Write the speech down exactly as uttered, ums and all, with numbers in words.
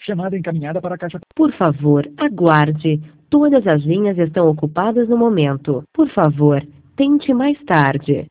Chamada encaminhada para a caixa. Por favor, aguarde. Todas as linhas estão ocupadas no momento. Por favor, tente mais tarde.